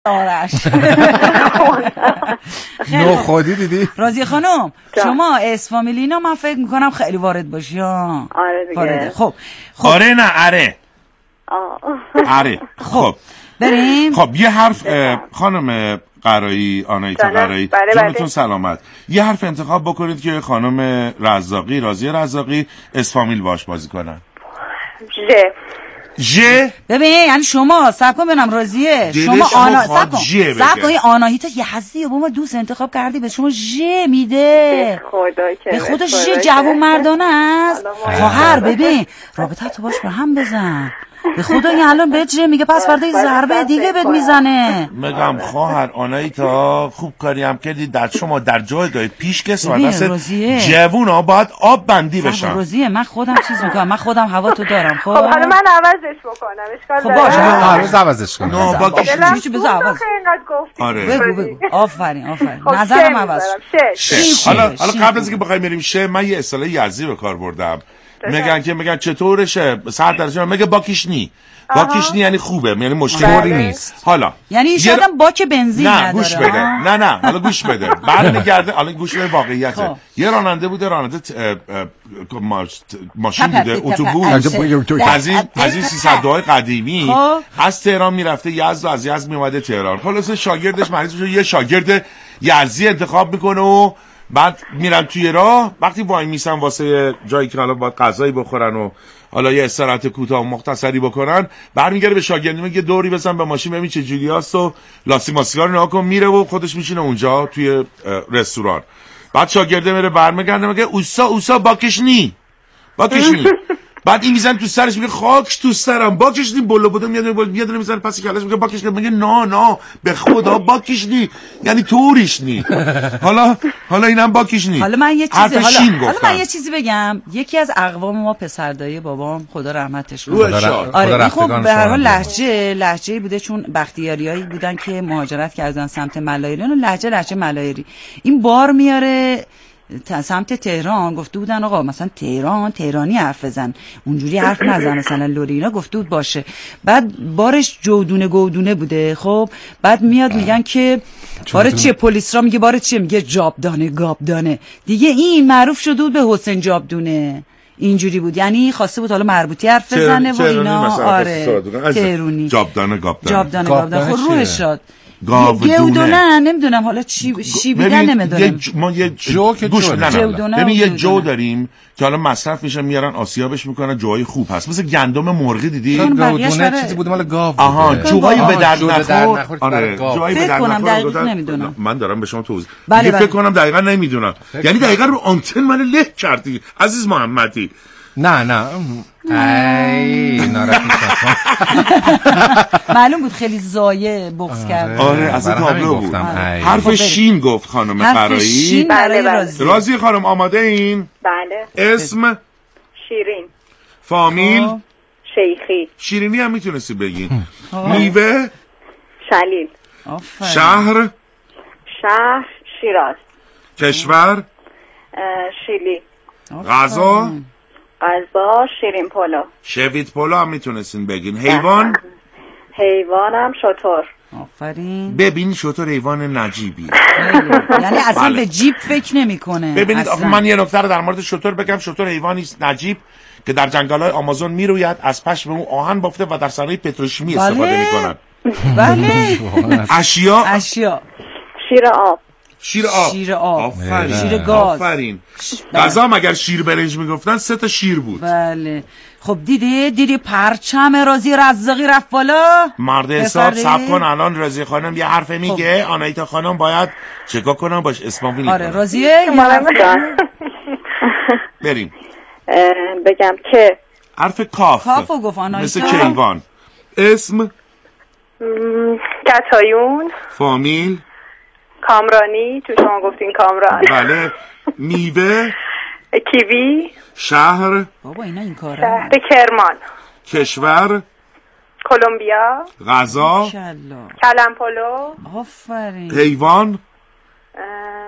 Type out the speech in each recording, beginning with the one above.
آرش نو خودی دیدی؟ راضیه خانم شما اسفامیلینا من فکر میکنم خیلی وارد باشی ها. آره دیگه. خب آره نه اره آره خب بریم. خب یه حرف خانم قرایی آنایتا قرایی جونتون سلامت. یه حرف انتخاب بکنید که خانم رزاقی راضیه رزاقی اسفامیل باش بازی کنن. ژ ببین یعنی شما صبر کن ببینم راضیه شما صبر کن آناهیتا یه حسی با ما دوست انتخاب کردی به شما ژ میده به خدا ژ جوون مردانه است خواهر. ببین رابطه تو باش به هم بزن به خدا این الان بهت ژ میگه پس فردا یه ضربه دیگه بهت میزنه. میگم خواهر آنایتا خوب کاری هم کردی در شما در جایگاه پیش کس و دست جوونا باید آب بندی بشن. روزیه من خودم چیز میکنم من خودم هوا تو دارم. خب حالا من عوضش بکنم اشکال خب باشه عوض عوضش کنم. نه با چی بذار عوض. آره بگو آفرین نظرم عوض. حالا قبل از اینکه بخوایم بریم شه من یه اصطلاح یزدی به کار بردم. میگن چطورشه 100 درجه میگه باکیشنی یعنی خوبه یعنی مشکلی نیست. حالا یعنی شاید باک بنزین نداره. نه گوش بده نه حالا گوش بده برمیگرده حالا گوش به واقعیته. یه راننده بوده ماشین بوده اتوبوس از این 302 قدیمی از تهران میرفته یزد و از یزد میومده تهران. خلاص شاگردش مریض میشه یه شاگرد یزدی انتخاب میکنه و بعد میرن توی راه وقتی وای میسن واسه جایی که حالا باید غذایی بخورن و حالا یه استراحت کوتاه و مختصری بکنن برمیگره به شاگرد میگه دوری بزن به ماشین ببین چه جوری هست و لاستیک ماسکار نگاه کن میره و خودش میشینه اونجا توی رستوران. بعد شاگرده میره برمیگرده میگه اوسا باکشنی بعد این میزن تو سرش میگه خاکش تو سرم باکشنی بلو بوده میاد میزنه پس کلش میگه باکشنی میگه نه به خدا باکشنی یعنی توریشنی. حالا اینم باکشنی. حالا من یه چیزی بگم. یکی از اقوام ما پسردایی بابام خدا رحمتش کنه آره خب به هر حال لهجه بوده چون بختیاریایی بودن که مهاجرت کردن سمت ملایری و لهجه ملایری این بار میاره سمت تهران. گفته بودن آقا مثلا تهرانی حرف بزن اونجوری حرف نزن مثلا لوری اینا گفته بود باشه. بعد بارش جودونه گودونه بوده. خب بعد میاد میگن که بار چیه پلیس را میگه بار چیه میگه جابدانه گابدانه دیگه. این معروف شده بود به حسین جابدونه اینجوری بود یعنی خواسته بود حالا مربوطی حرف بزنه و اینا. آره تهرونی جابدانه گابدانه خب روحش شاد گودونه نمیدونم حالا چی بیدن نمیدونم ما یه جو که گوش ببین یه جو داریم که حالا مصرف میشن میارن آسیابش میکنن جوهای خوب هست مثل گندم مرغی دیدی گودونه چیزی بود مال گاو. جوهای به درد نخور. آره جوهای به درد نخور نمیدونم من دارم به شما توضیح فکر کنم دقیقاً نمیدونم یعنی دقیقاً رو آنتن من له کردی عزیز محمدی. نه ناراحت میشم. معلوم بود خیلی زایه بغض کرد. آره از این تابلو بود. حرف شین گفت خانم قرایی. راضیه خانم آماده این؟ بله. اسم شیرین. فامیل شیخی. شیرینی هم میتونستی بگین. میوه شلیل. شهر شیراز. کشور شیلی. غذا شیرین پلو. شوید پلو هم میتونستین بگین. حیوانم شتر. آفرین. ببین شتر حیوان نجیبی یعنی اصلا به جیب فکر نمیکنه. ببینید من یه نکته رو در مورد شتر بگم. شتر حیوانی است نجیب که در جنگل‌های آمازون میروید از پشم اون آهن بافته و در صنایع پتروشیمی استفاده میکنن. بله. اشیا شیر آب آفرین. شیر گاز آفرین. غذا مگر شیر برنج میگفتن 3 تا شیر بود. بله خب دیدی پرچم راضیه رزاقی رفت بالا. مرد حساب صبر کن الان راضیه خانم یه حرف میگه آنایتا خانم باید چیکار کنم باش اسمم آره راضیه بریم بگم که حرف کافو گفت آنایتا مثل کیوان. اسم کتایون. فامیل کامرانی تو شما گفتین کامران. بله. میوه کیوی. شهر بابا اینا این کاره. شهر کرمان. کشور کلمبیا. غذا کلمپلو. آفرین. حیوان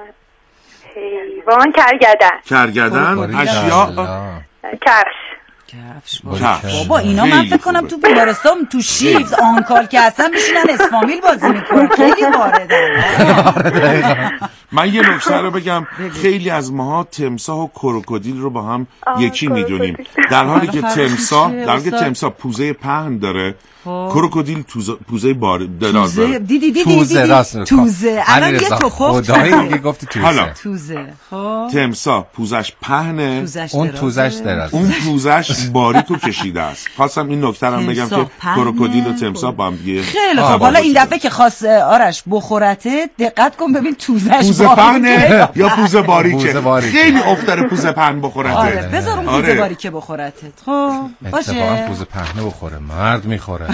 کرگدن. اشیا کفش بابا اینا من فکر کنم تو بیمارستان تو شیفت آنکال که اصلا میشینن اسفامیل بازی میکنن خیلی واردن. من یه نکته رو بگم خیلی از ماها تمساح و کروکودیل رو با هم یکی میدونیم، در حالی که تمساح پوزه پهن داره، کروکودیل پوزه دراز داره. توزه راست توزه الان یه توپخ خدایی میگه گفتی توزه. تمساح پوزش پهنه، اون توزش دراز، اون پوزش باریکو کشیده است. خواستم این نکته رو بگم که کروکودیل و تمساح با هم دیگه خیلی خوب. حالا این دفعه که خواست آرش بخورته دقت کن ببین پوزه پهنه یا پوزه باریکه. خیلی افتاره پوزه پهن بخورته. آره بذار اون پوزه باریکه بخورته. خب باشه اتفاقا پوزه پهنه بخوره مرد میخوره.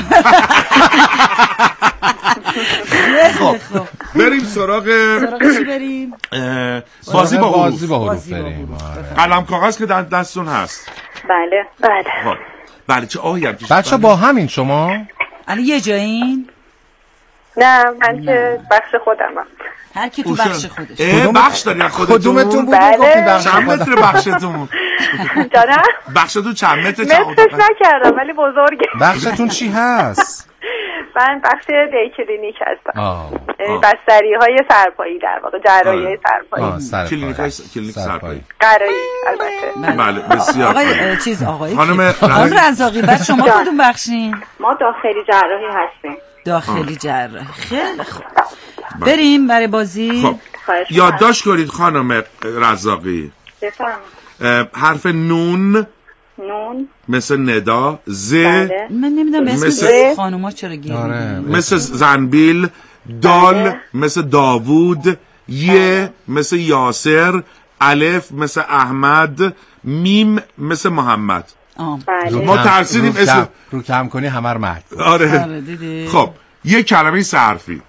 خب بریم سراغ چی بریم؟ بازی با حروف بریم. قلم کاغذ که دستون هست؟ بله. بله چه آیم بچه با همین شما؟ الان یه جایین؟ نه من که بخش خودمم. هر کی تو بخش خودش. بخش داری خودتون؟ کدومتون بود گفتین بخش؟ چند متر بخشتون؟ جانم؟ بخشتون چند متر؟ مترش نکردم ولی بزرگه. بخشتون چی هست؟ من بخش دی کلینیک هستم. بستری های سرپایی در واقع جراحی های سرپایی. کلینیک سرپایی. قرایی البته. بله بسیار. آقای خانم رزاقی بعد شما کدوم بخشین؟ ما داخلی جراحی هستیم. داخلی جراحی. خیلی خوب. بریم برای بازی. خب یادداشت کنید خانم رزاقی. بفرمایید. حرف نون مثل ندا، ز من نمیدونم اسم خانوما چرا گیریم، مثل زنبیل، دال مثل داوود، ی مثل یاسر، الف مثل احمد، میم مثل محمد. ما ترسیدیم اسم رو کم کنی همه رو مرد. آره خب یه کلمه سرفی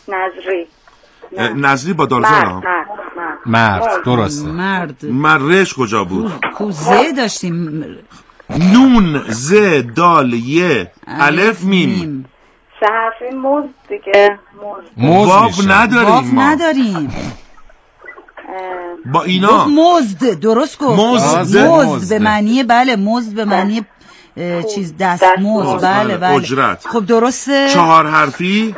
نظری با دالزار مرد درسته. مرش کجا بود؟ کوزه داشتیم. نون ز دال ی الف میم. سه حرفی موز دیگه. واو نداریم. با اینا مزد درست گفت. مزد به معنی بله مزد به معنی چیز دستمزد بله اجرت. خب درسته. چهار حرفی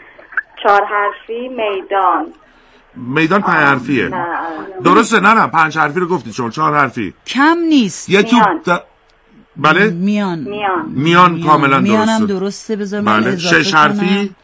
میدان 5 حرفیه. درسته نه 5 حرفی رو گفتید شما 4 حرفی کم نیست. یه تو بله میان کاملا درسته. میانم درسته بذار من بله. اضافه 6 حرفی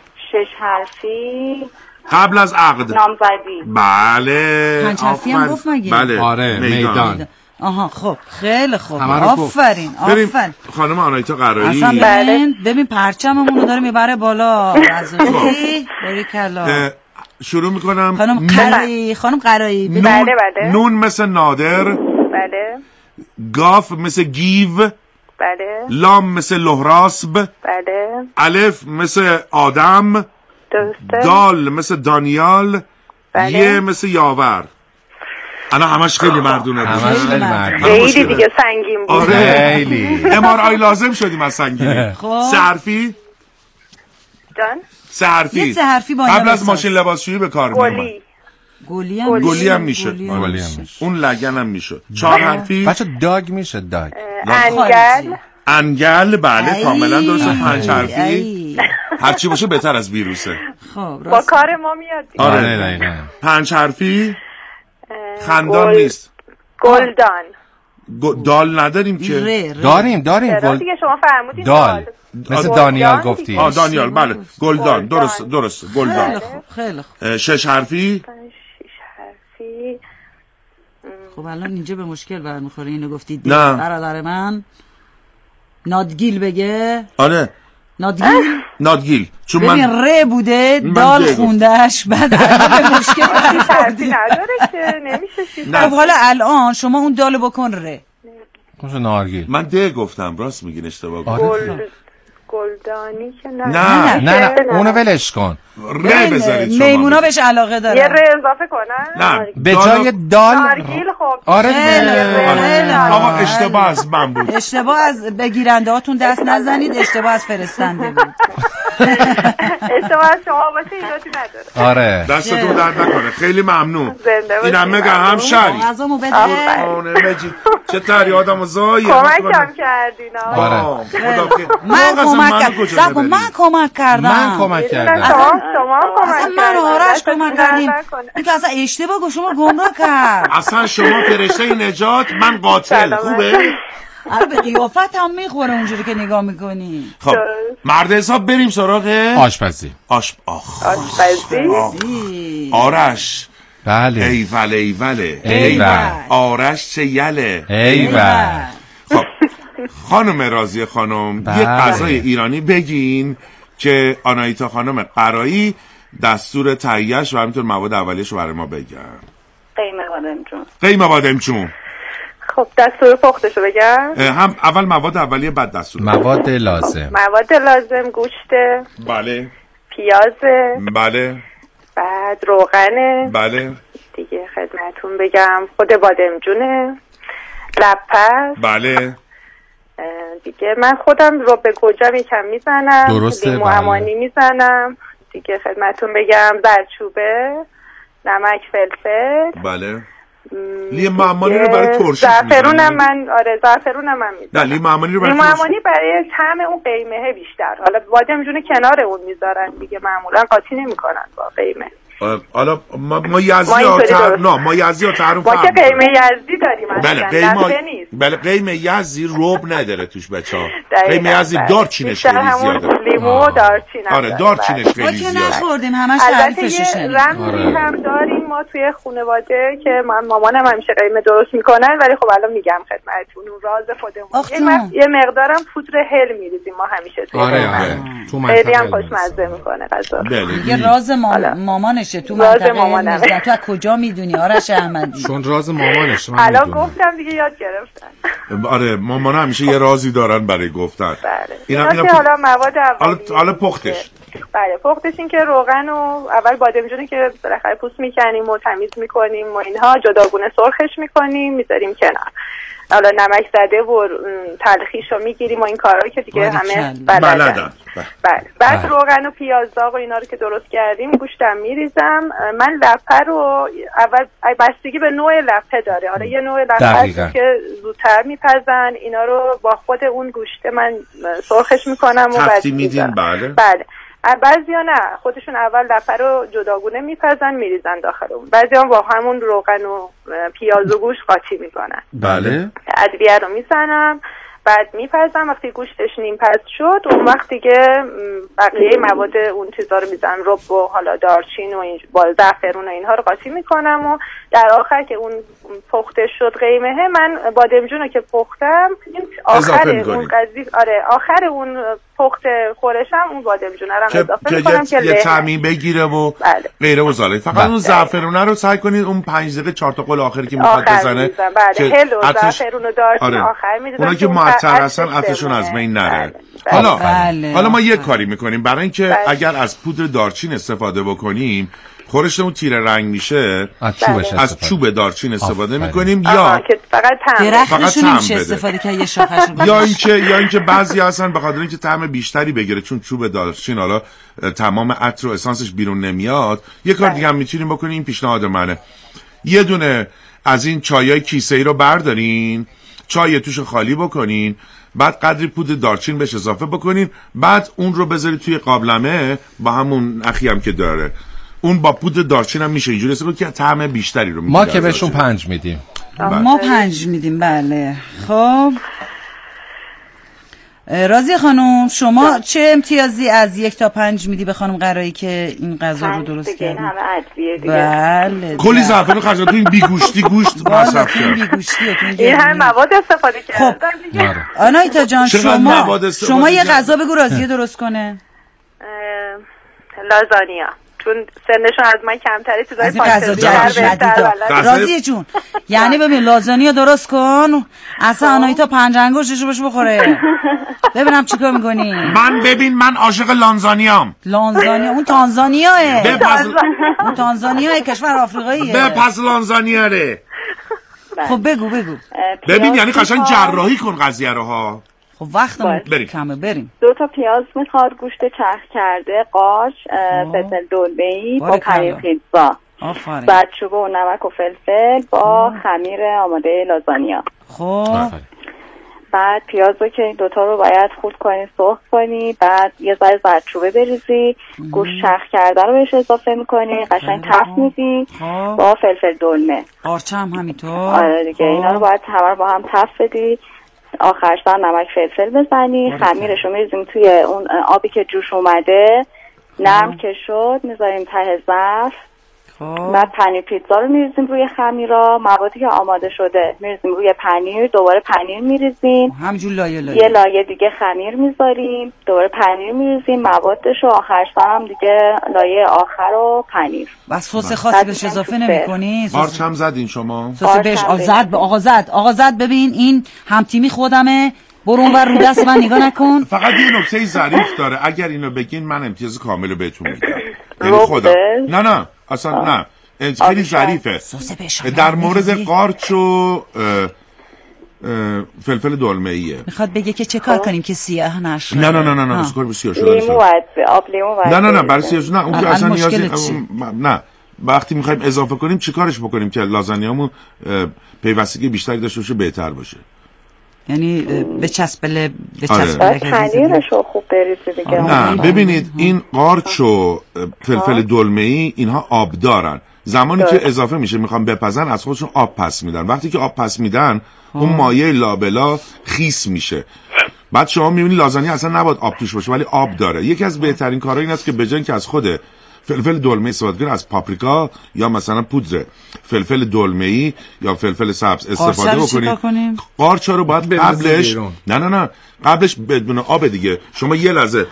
قبل از عقد نامزدی. بله 5 حرفی هم گفت مگه؟ بله آره میدان. آها خب خیلی خوب آفرین. خانم آنایتا قرایی اصلا ببین پرچممون رو داره میبره بالا. رزاقی باریکلا. شروع میکنم. خانم قرایی بله. نون مثل نادر. بله. گاف مثل گیو. بله. لام مثل لهراسب. بله. الف مثل آدم. درسته. دال مثل دانیال. بله. یه مثل یاور. انا همش خیلی مردونه بود. خیلی دیگه سنگین بود. آره خیلی MRI لازم شدیم از سنگینی. 3 حرفی جان 3 حرفی قبل از ماشین لباسشویی به کار می‌آمد. گلی هم میشه. اون لگن هم میشه. 4 حرفی بچه داگ میشه. داگ انگل بله کاملا درسته. 5 حرفی هرچی باشه بهتر از ویروسه. خب با کار ما میاد. آره دقیقاً. 5 حرفی خندان نیست. گلدان. دال نداریم که. داریم گل دیگه شما فرمودید دال مثل دانیال گفتی. دانیال بله. گلدان درست گلدان. خیلی خوب. 6 حرفی خب الان اینجا به مشکل برمیخوره. اینو گفتید برادر من نادگیل بگه. آره نادگیل چون من ر بوده دال خوندهش بعد به مشکل نداره که نمیشه. خب حالا الان شما اون دالو بکن ر. خوش نارگیل. من ده گفتم راست میگین اشتباه گلدانی که نه اونو ولش کن. ر بذارید شما. میمونا بهش علاقه دارن. یه ر اضافه کنن. نه به جای دال نارگیل. خب آره آقا اشتباه از من بود. اشتباه از بگیرنده هاتون دست نزنید. اشتباه از فرستنده بود. اشتباه شما باشه ایرادی نداره. آره دستتون درد نکنه، خیلی ممنون. این همه همشری غذامو بده. چه تری آدمو زایه کمکم کردین. آره من کمک کردم. شما کمک من آرش کمک کردیم. این که اصلا اشتباه گفت، شما گمراه کرد. اصلا شما فرشته نجات، من قاتل. خوبه؟ آره به قیافت هم میخوره اونجوری که نگاه میکنی. خب مرد حساب بریم سراغ آشپزی. آرش. بله. ایول. آرش چه یله. ایول. خب خانم راضیه خانم، یه غذای ایرانی بگین که آنایتا خانم قرایی دستور تهیه‌اش و همینطور مواد اولیه‌اش رو برای ما بگن. قیمه بادمجون. خب دستور پختشو بگم؟ هم اول مواد اولیه بعد دستور. مواد لازم. مواد لازم گوشت. بله. پیاز. بله. بعد روغن. بله. دیگه خدمتون بگم خود بادمجونه. لپس. بله. دیگه من خودم رو به گوجم یکم میزنم. درسته. لیمو امانی میزنم. دیگه خدمتون بگم زردچوبه، نمک، فلفل. بله. لیمو امانی رو برای ترشیش زعفرونم من زعفرونم من میزنم. نه لیمو امانی رو برای لیمو امانی برای طعم اون قیمه بیشتر. حالا بادمجون کنار اون میذارن دیگه، معمولا قاطی نمیکنن با قیمه. حالا ما یزدی تعریف ما که قیمه یزدی داریم. بله قیمه یزدی رب نداره توش بچه‌ها. قیمه یزدی دارچینش خیلی زیاده. لیمو دارچین. آره دارچینش خیلی زیاده. ما که نخوردیم همش تعریفش شنیدیم. رمزی هم داریم ما توی خانواده که مامانم همیشه قیمه درست میکنن، ولی خب الان میگم خدمتتون اون راز خودمون. یه مقدارم پودر هل میریزیم ما همیشه توی. آره خیلی هم خوشمزه میکنه غذا. دیگه راز مامانش تو منطقه تو از کجا میدونی آرش احمدی؟ چون راز مامانشه. الان گفتم دیگه یاد گرفتن. آره مامان همیشه یه رازی دارن برای گفتن. بله. اینا حالا مواد اولیه. حالا پختش. بله پختش این که روغن و اول بادمجونی که بالاخره پوست میکنیم و تمیز میکنیم و اینها جداگونه سرخش میکنیم میذاریم کنار. حالا نمک زده و تلخیشو میگیریم و این کارا رو که دیگه همه بلدن. بله. بعد روغن و پیاز داغ و اینا رو که درست کردیم گوشتم میریزم. من لپه رو اول بستگی به نوع لپه داره. حالا یه نوع لپه که زودتر میپزن، اینا رو با خود اون گوشت من سرخش میکنم و بعد میدین. بله. بعضیا نه خودشون اول لپه رو جداگونه میپزن میریزن داخل اون. بعضیا با همون روغن و پیاز و گوشت قاطی میکنن. بله. ادویه رو میزنم بعد میپزم. وقتی گوشتش نیم پز شد اون وقت دیگه بقیه مواد اون چیزا رو میزنم، رب و حالا دارچین و با زعفرون و اینها رو قاطی میکنم و در آخر که اون پخته شد قیمه من بادمجون رو که پختم آخر اون قضیه آخر اون پخت خورشم اون بادمجون رو اضافه میکنم که یه طعمی بگیره و غیره و زاله. فقط اون زعفرونه رو سعی کنید اون 5 دقیقه 4 تا قل آخری که میخواد بزنه که هل و زعفرون و دارچین آخر میذارم. اونا که معطر هستن عطرشون از بین نره. حالا ما یه کاری میکنیم برای اینکه اگر از پودر دارچین استفاده بکنیم خورشتمون تیره رنگ میشه، از چوب دارچین استفاده میکنیم یا فقط درختش نمیشه استفاده که یه شاخش یا اینکه بعضی هستن به خاطر اینکه طعم بیشتری بگیره چون چوب دارچین حالا تمام عطر و اسانسش بیرون نمیاد. یه کار دیگه هم میتونیم بکنیم، این پیشنهاد منه. یه دونه از این چایای کیسه‌ای رو بردارین، چای توش خالی بکنین، بعد قدری پودر دارچین بهش اضافه بکنین، بعد اون رو بذارید توی قابلمه با همون نخی هم که داره. اون با پودر دارچین هم میشه اینجوری استفاده که طعم بیشتری رو میده. ما که بهشون 5 میدیم. ما 5 میدیم. بله. خب راضیه خانم شما چه امتیازی از 1 تا 5 میدی به خانم قرایی که این غذا رو درست کرد؟ بله. کلی زعفران خرج تو این بیگوشتی گوشت مصرف کرد. این هم مواد استفاده کردن. خب آنایتا جان شما یه غذا بگو راضیه درست کنه. لازانیا. چون سنشون از من کمتره چیزای پاکت. راضیه جون یعنی ببین لازانیا درست کن اصلا آنایتا 5 انگشتشو بهش بخوره. ببینم چیکار می‌کنی. من عاشق لانزانیام. لانزانیا اون تانزانیاه. اون تانزانیاه کشور آفریقاییه. پس لانزانیا ره. خب بگو. ببین یعنی قشنگ جراحی کن قضیه رو ها. خب وقتمون کمه، بریم. 2 تا پیاز میخواد، گوشت چرخ کرده، قارچ، فلفل دلمه‌ای با پنیر پیتزا. آفرین. بعد چوب و نمک و فلفل با خمیر آماده لازانیا. خب بعد پیازو که این 2 تا رو باید خورد کنی، سرخ کنی، بعد یه ذره زردچوبه بریزی، گوشت چرخ کرده رو بهش اضافه میکنی، قشنگ تفت میدی با فلفل دلمه. قارچ هم همینطور. آره دیگه اینا رو باید همه رو با هم تفت بدی. آخرش در نمک فلفل بزنی، خمیرش رو میریزیم توی اون آبی که جوش اومده، نرم که شد میذاریم ته ظرف. بعد پنیر پیتزا رو میریزیم روی خمیرا، موادی که آماده شده میریزیم روی پنیر، دوباره پنیر میریزیم، همینجور لایه یه لایه دیگه خمیر میذاریم، دوباره پنیر میریزیم موادش رو، آخرش هم دیگه لایه آخر و پنیر. بس سس خاصی بهش اضافه نمی‌کنی؟ قارچ هم زدین شما؟ سس بهش آقا زد. ببین این هم تیمی خودمه، برو اونور رو دست من نگاه نکن. فقط یه نکته ظریف داره، اگر اینو بگین من امتیاز کامل بهتون میدم. یعنی خدا نه اصلا نه، خیلی ظریفه. در مورد قارچ و فلفل دلمه‌ایه. میخواد بگه که چه کار کنیم که سیاه نشه. نه اسکار بسیار شده. لیمو نه برای سیاه نه، اون که اصلا نیازی نه. وقتی میخوایم اضافه کنیم چیکارش بکنیم که لازانیامون پیوستگی بیشتری داشته باشه، بهتر باشه؟ یعنی بچسبله پنیرشو خوب بریزی دیگه. نه ببینید این قارچ و فلفل دلمه‌ای اینها آب دارن، زمانی که اضافه میشه میخوام بپزن از خودشون آب پس میدن، وقتی که آب پس میدن اون مایع لابلا خیس میشه، بعد شما میبینی لازانیا اصلا نباید آب توش باشه ولی آب داره. یکی از بهترین کارها این است که بجای که از خود فلفل دلمه‌ای استفاده کنید، از پاپریکا یا مثلا پودر فلفل دلمه‌ای یا فلفل سبز استفاده بکنید. قارچا رو باید قبلش نه قبلش بدون آب دیگه، شما یه لحظه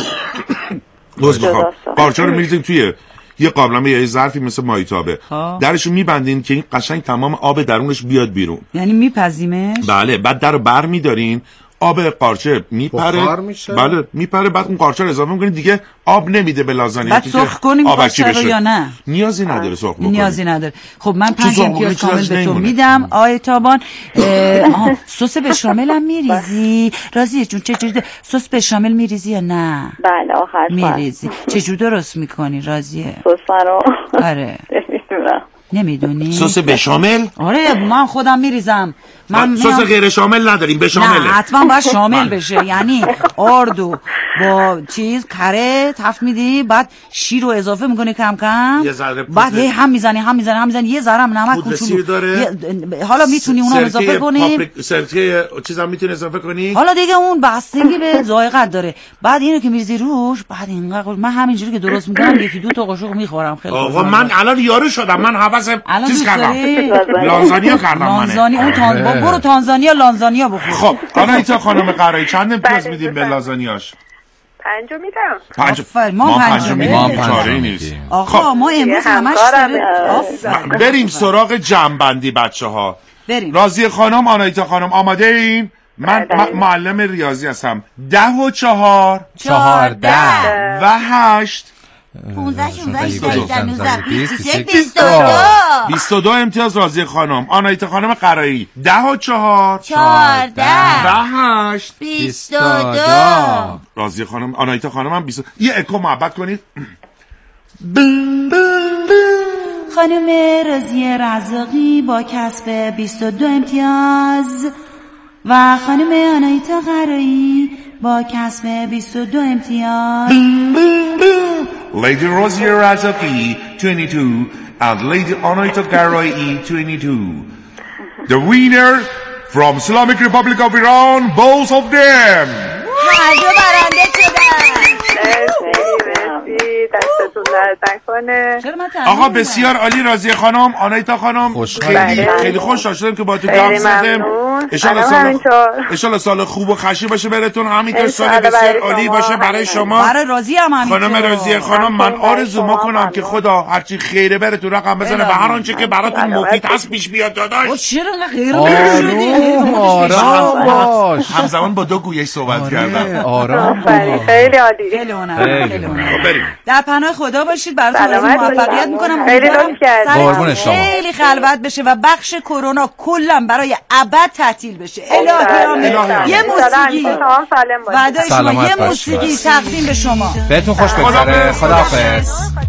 قارچا رو می‌ریزید توی یه قابلمه یا یه ظرفی مثل مایتابه، درشو می‌بندین که این قشنگ تمام آب درونش بیاد بیرون. یعنی میپزیمش؟ بله، بعد درو برمی‌دارین، آب قارچه میپره، بله میپره، بعد اون قارچه رو اضافه میکنید، دیگه آب نمیده به لازانیا. بعد سرخ کنیم قارچه رو یا نه؟ نیازی نداره سرخ بکنیم. نیازی نداره. خب من 5 امتیاز کامل به تو میدم آقای تابان. سس بشامل هم میریزی؟ راضیه جون چجوری سس بشامل میریزی یا نه؟ بله آخر میریزی. چجوری درست میکنی راضیه؟ سس رو آره نمیدونی؟ سس بشامل؟ آره من خودم میریزم. من سس غیر شامل نداریم، بشامله. نه حتما باید شامل بشه، یعنی آردو با چیز کره تفت میدی، بعد شیر رو اضافه میکنی کم کم، بعد هم میزنی یه ذره نمک کوچولو، حالا میتونی اونو اضافه کنی، سرکه چیزام میتونی اضافه کنی، حالا دیگه اون بستگی به ذائقت داره. بعد اینو که میریزی روش، بعد اینقدر من همینجوری که درست میکنم 1-2 تا قاشق میخورم. خیلی آقا من الان یارو شدم، من حواسم چیز کردم، لازانیا کردم. اون برو تانزانیا لازانیا بخور. خب آنایتا خانم قرایی چند امتیاز میدیم به لازانیاش؟ 5 میدم. ما 5 میدیم، چاره نیست. آقا ما امروز همش بریم سراغ جمع‌بندی بچه‌ها. راضیه خانم، آنایتا خانم آماده این؟ من معلم ریاضی هستم. 10 و 4 14 و 8 15 22 امتیاز راضیه خانم. آنایتا خانم قرایی 10 و 4 14 و 8 22 راضیه خانم. آنایتا خانم هم 20. یه اکو محبت کنید. خانم راضیه رزاقی با کسب 22 امتیاز و خانم آنایتا قرایی با کسب 22 امتیاز. Lady Rosie Razaki 22 and Lady Anaita Garai 22. The winner from Islamic Republic of Iran, both of them. هر دو برنده شدن. دستتون درد نکنه. آقا بسیار عالی. راضیه خانم، آنایتا خانم، خیلی خوشحال شدم که با تو گپ زدم. ان سال خوب و خشی باشه براتون، همینطور سال بسیار عالی باشه برای شما. برای راضیه هم همینطور. خانم راضیه خانم، من آرزو میکنم که خدا هرچی خیره براتون رقم بزنه و هر آنچه که براتون مفید هست پیش بیاد. داداش چرا خیره شدی؟ آرام باش. همزمان با 2 گویش صحبت کردم. آرام خیلی عالی. خیلی هنر. در پناه خدا باشید. براتون موفقیت میکنم. خیلی لطف کردید. خیلی خلوت بشه و بخش کرونا کلا برای ابد تعطیل بشه. الهی یه موسیقی بعد شما یه موسیقی تقدیم به شما. بهتون خوش بگذره. خداحافظ.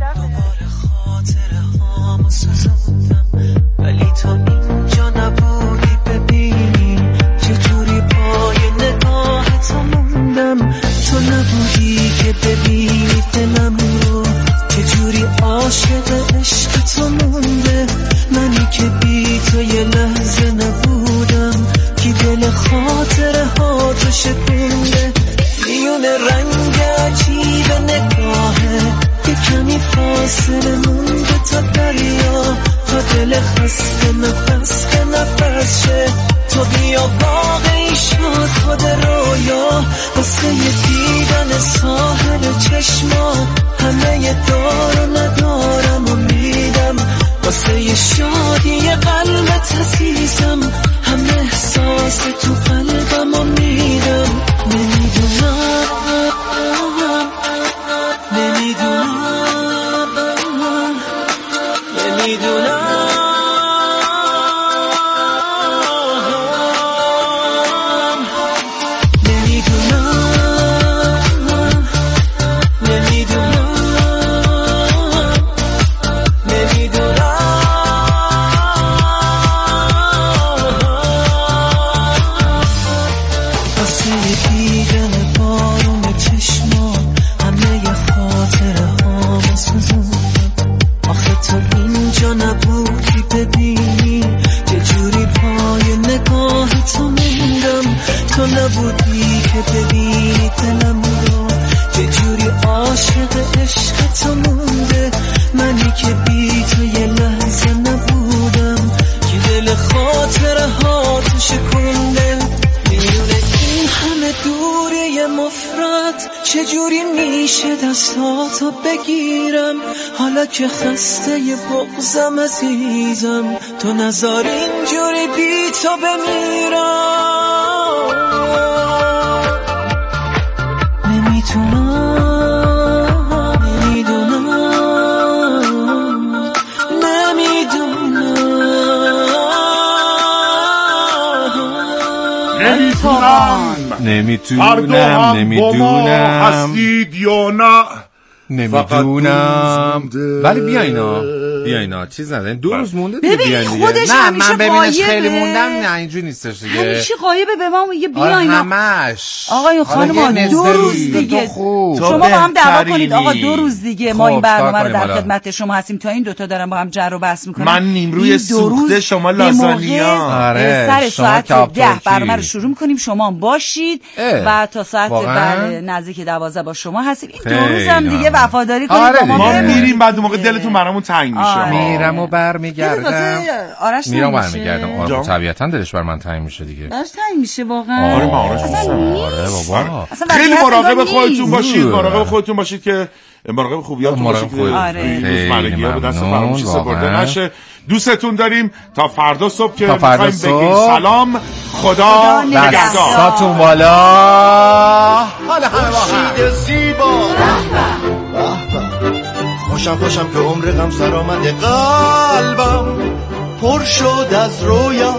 ولی تو اینجا نبودی ببینی چجوری پای نگاهت موندم. تو نبودی که ببینی دلم رو چجوری عاشق عشق تو مونده. منی که بی تو یه لحظه نبودم که دل خاطره ها تو شکونده. میون رنگ عجیب نگاهه یه کمی فاصله مونده تا دریا، تا دل خسته نفس که نفس شه. تو بیا واقعی شد خود رویا واسه یه دیدن ساحل چشما. همه دار ندارم و میدم واسه یه شادی قلبت عزیزم. همه احساس تو قلبم و میدم. نمیدونم دستاتو بگیرم حالا که خسته ی بغضم عزیزم. تو نذار اینجوری بی تو بمیرم. نمیدونم هستید یا نه نمیدونم. ولی بیا اینا چیز نداریم. 2 روز مونده دیگه. ببین خودش نه من ببینش غایبه. خیلی موندم. نه اینجوری نیستش دیگه. همیشه غایبه. به ما میگه بیا اینا. همش آقا خانم 2 روز دیگه شما با هم دعوا کنید. آقا 2 روز دیگه ما این برنامه رو در خدمت شما هستیم تا این دوتا دارن با هم جر و بحث میکنن. من نیمروی سوخته شما لازانیا. آره سر ساعت 10 برنامه رو شروع میکنیم. شما باشید و تا ساعت نزدیک 12 با شما هستیم. این 2 روز هم دیگه وفاداری کنید. ما میریم بعد موقع دلتون برامون تنگ میشه. میرم و برمیگردم. میرم و برمیگردم. آره طبیعتا دلش بر من تنگ میشه دیگه. دلش تنگ میشه واقعا. آره بابا. خیلی مراقب خودتون باشید. مراقب خودتون باشید که مراقب خوبیاتون باشید که روزمرگی‌ها به دست فراموشی سپرده نشه. دوستتون داریم تا فردا صبح که می‌خوایم بگیم سلام. خدا نگهدار. دستاتون بالا. حالا همه با زیبا خوشم که عمر غم سر آمده. قلبم پر شد از رویا.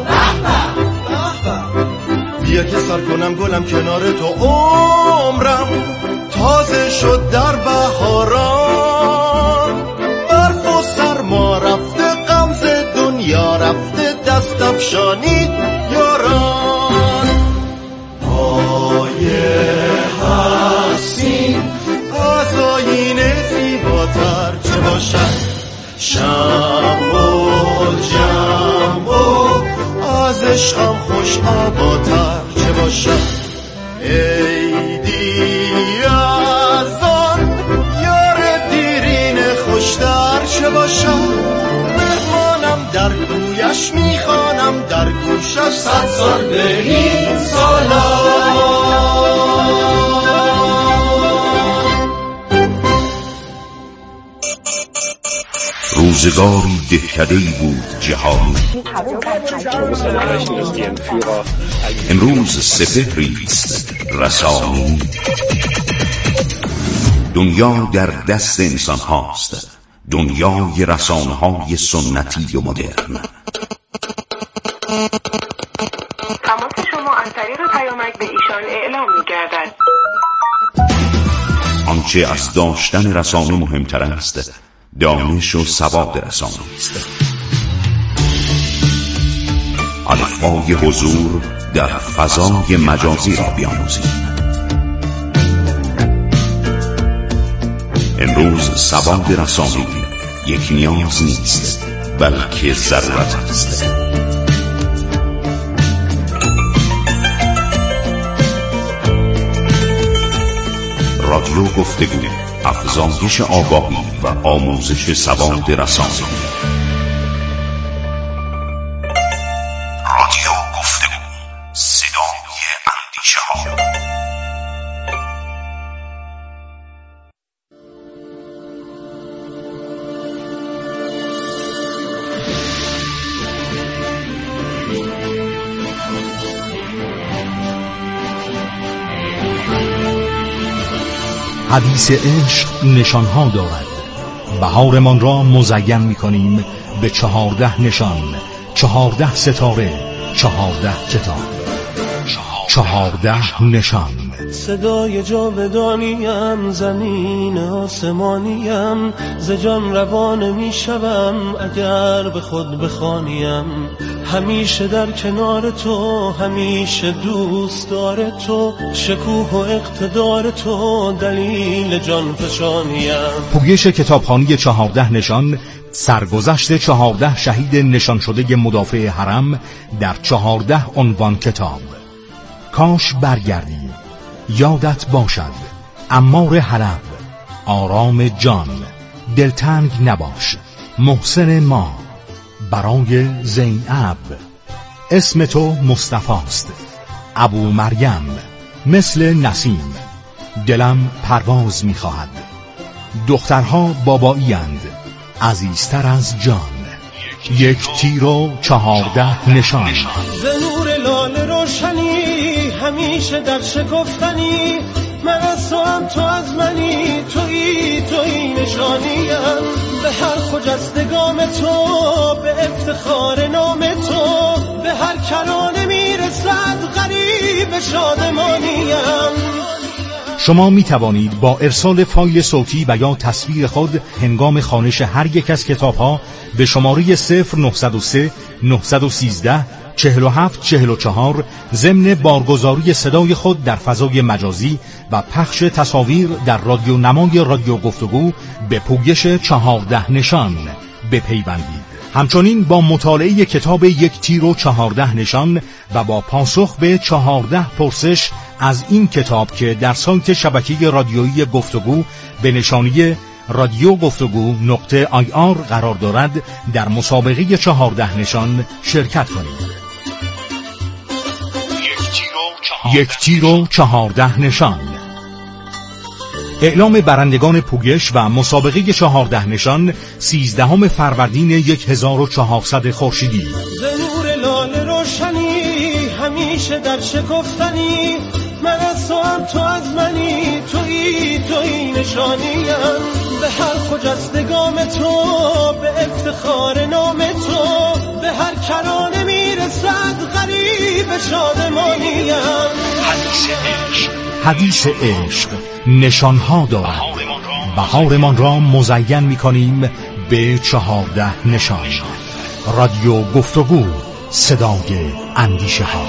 بیا که سر کنم گلم کنار تو. عمرم تازه شد در بهاران. برف و سرما رفته، غمز دنیا رفته، دست افشانی یاران. پای حسین از آینه زیباتر چه باشد. شم و جم و از عشقم خوش آباتر چه باشد. عیدی از آن یار دیرین خوشتر چه باشد. مهمانم در کویش میخوانم در گوشش 100 سال به این سالان. روزگاری دهکده‌ای بود جهانی. امروز سپهریست رسانی. دنیا در دست انسان هاست. دنیای رسانه‌های سنتی و مدرن. طریق پیامک به ایشان اعلام می‌گردد. آنچه از داشتن رسانه مهمتر است دانش و سواد رسانه است. الفبای حضور در فضای مجازی را بیاموزید. امروز سواد رسانه‌ای یک نیاز نیست بلکه ضرورت است. رادیو گفتگو، افزایش آگاهی و آموزش سواد رسانه‌ای. رادیو گفتگو، صدای اندیشه‌ها. حدیث عشق نشانها دارد. بهارمان را مزین می‌کنیم به 14 نشان، 14 ستاره، 14 کتاب، 14 نشان. صدای جاودانیم، زمین آسمانیم، ز جان روان میشوم اگر به خود بخوانیم. همیشه در کنار تو، همیشه دوست دار تو، شکوه و اقتدار تو دلیل جان فشانیم. پویش کتابخوانی 14 نشان، سرگذشت 14 شهید نشان شده مدافع حرم در 14 عنوان کتاب. کاش برگردی، یادت باشد عمار حلب، آرام جان، دلتنگ نباش، محسن ما، برای زینب، اسم تو مصطفاست، ابو مریم، مثل نسیم، دلم پرواز می‌خواهد، دخترها بابایی اند، عزیزتر از جان، یک تیر و 14 نشان. ز نور لاله روشنی، همیشه در شکفتنی، من از تو هم تو از منی، تویی نشانیم. به هر خجستگام تو، به افتخار نام تو، به هر کرانه میرسد غریب شادمانیم. شما می توانید با ارسال فایل صوتی و یا تصویر خود هنگام خوانش هر یک از کتاب‌ها به شماره 0903 913 4744 ضمن بارگزاری صدای خود در فضای مجازی و پخش تصاویر در رادیو نمای رادیو گفتگو به پویش 14 نشان بپیوندید. همچنین با مطالعه کتاب یک تیر و 14 نشان و با پاسخ به 14 پرسش از این کتاب که در سایت شبکه رادیویی گفتگو به نشانی رادیو گفتگو.ir قرار دارد در مسابقه 14 نشان شرکت کنید. یک تیر و 14 نشان. اعلام برندگان پویش و مسابقه 14 نشان 13 فروردین 1400 خورشیدی. ز نور لاله روشنی، همیشه در شکفتنی، من از تو هم تو از منی، تویی نشانیم. به هر خجستگام تو، به افتخار نام تو، به هر کرانه میرسد غریب شادمانیم. حدیث عشق نشانها دارد. بهارمان را مزین می‌کنیم به 14 نشان. رادیو گفتگو، صدای اندیشه‌ها.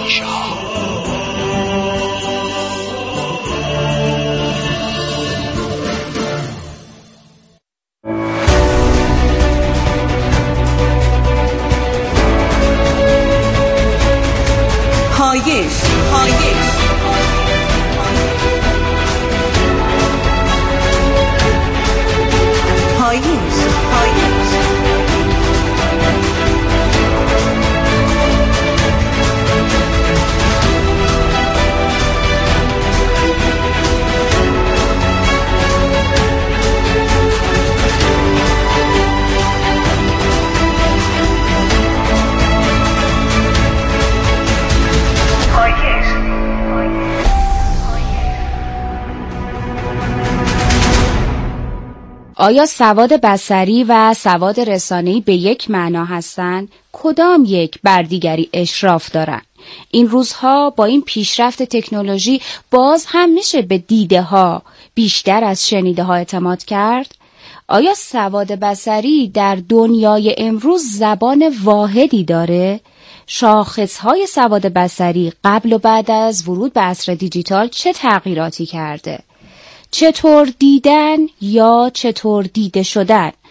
آیا سواد بصری و سواد رسانه‌ای به یک معنا هستند؟ کدام یک بر دیگری اشراف دارند؟ این روزها با این پیشرفت تکنولوژی باز هم میشه به دیده ها بیشتر از شنیده ها اعتماد کرد؟ آیا سواد بصری در دنیای امروز زبان واحدی داره؟ شاخصهای سواد بصری قبل و بعد از ورود به عصر دیجیتال چه تغییراتی کرده؟ چطور دیدن یا چطور دیده شدن